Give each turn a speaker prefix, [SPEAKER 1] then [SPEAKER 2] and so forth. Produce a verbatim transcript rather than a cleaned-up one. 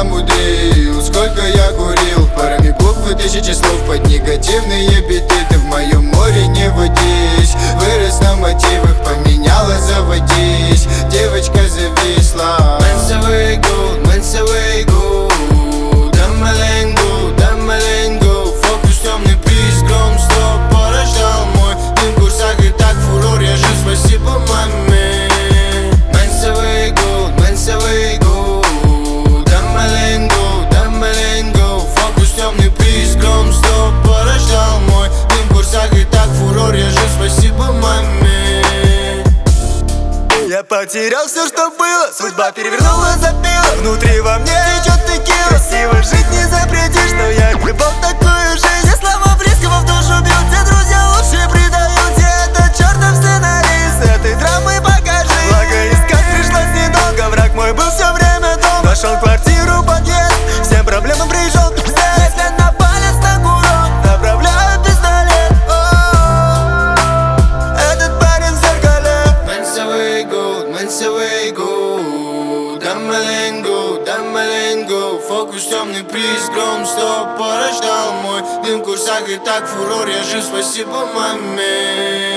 [SPEAKER 1] намудрил. Сколько я курил, парами букв и тысячи слов под негативные биты. Ты в моем море не водись, вырос на мотивах, поменялась, заводись. Девочка зависла. Мансовый гуд, мансовый гуд, дамаленгу, дамаленгу. Фокус темный приз, гром стоп порождал мой дым в курсах. И так фурор, я жив, спасибо маме. Мансовый гуд, мансовый гуд, дамаленгу, дамаленгу. Фокус темный приз, гром стоп порождал мой дым в курсах. И так фурор, я жив, спасибо маме.
[SPEAKER 2] Я потерял все, что было, судьба перевернула, забила. Внутри во мне течет текила. Красиво жить не запретишь, но я любил такую жизнь. Я слова близкого в душу бьют, все друзья лучше предают. Я это чертов сценарист, этой драмы покажи. Благо искать пришлось недолго, враг мой был все время дома. Нашел квартиру, подъезд, всем проблемам пришел пиздец. Если на палец на курок, направляю пистолет. О-о-о, этот парень в зеркале.
[SPEAKER 1] Мансовый гуд, мансовый гуд, дамаленгу, дамаленгу. Фокус темный приз, гром стоп порождал мой дым в курсах. И так фурор, я жив, спасибо маме.